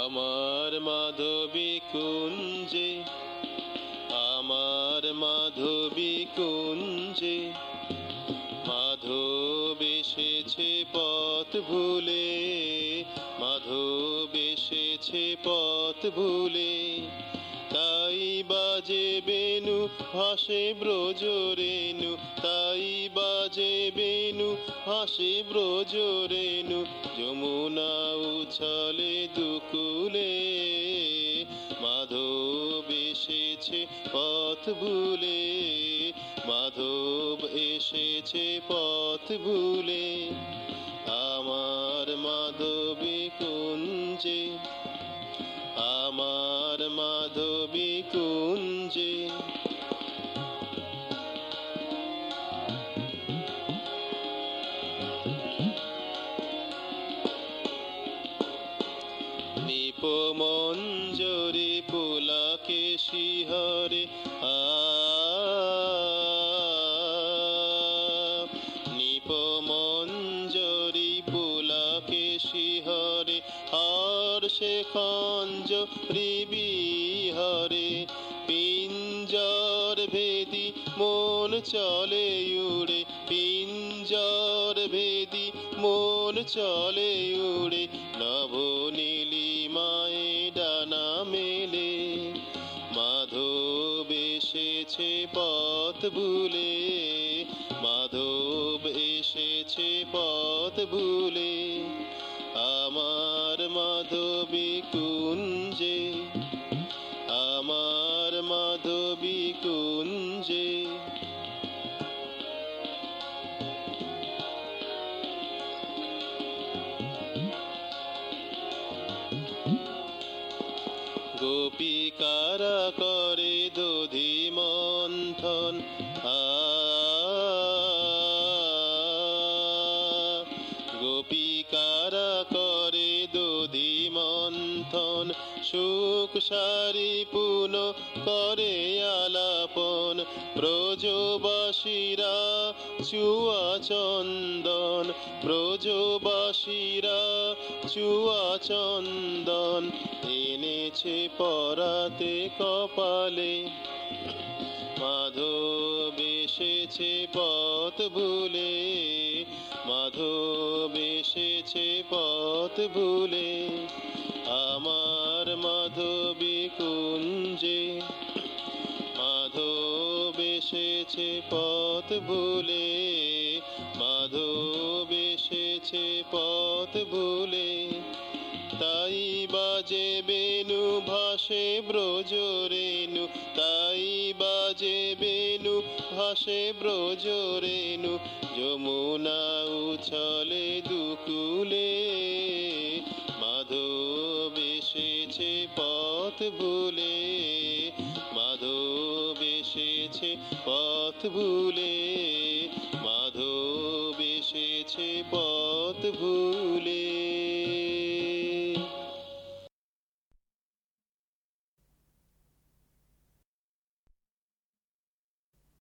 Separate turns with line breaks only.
আমার মাধবী কুঞ্জে, আমার মাধবী কুঞ্জে, মাধব এসেছে পথ ভুলে, মাধব এসেছে পথ ভুলে। তাই বাজে বেনু ভাসে ব্রজ রেণু, তাই বাজে বেনু ভাসে ব্রজ রেণু। যমুনা উছলে দুকুলে, মাধব এসেছে পথ ভুলে, মাধব এসেছে পথ ভুলে। আমার মাধবী কুঞ্জে, আমার মাধবী কুঞ্জে। নিপমঞ্জরি পুলাকে শিহরে, নিপমঞ্জরি পুলাকে শিহরে। হর্ষে খঞ্জরি বিহরে, পিঞ্জর ভেদি মন চলে উড়ে, পিঞ্জর ভেদি মন চলে উড়ে। নভ নীলিমায় ডানা মেলে, মাধব এসেছে পথ ভুলে, মাধব এসেছে পথ ভুলে। আমার মাধবী কুঞ্জে, আমার মাধবী কুঞ্জে। গোপিকারা করে দধি মন্থন, গোপিকারা করে দধি মন্থন। সুখ সারি পুন করে আলাপন, ব্রজবাসীরা চুয়া চন্দন, ব্রজবাসীরা চুয়া চন্দন। এনেছে পরাতে কপালে, মাধব এসেছে পথ ভুলে, মাধব এসেছে পথ ভুলে। আমার মাধবী কুঞ্জে, মাধব এসেছে পথ ভুলে, মাধব এসেছে পথ ভুলে। তাই বাজে বেনু ভাসে ব্রজ রেণু, তাই বাজে বেনু ভাসে ব্রজ রেণু। যমুনা উছলে দুকুলে, মাধব এসেছে পথ ভুলে, মাধব এসেছে পথ ভুলে, মাধব এসেছে পথ ভুলে।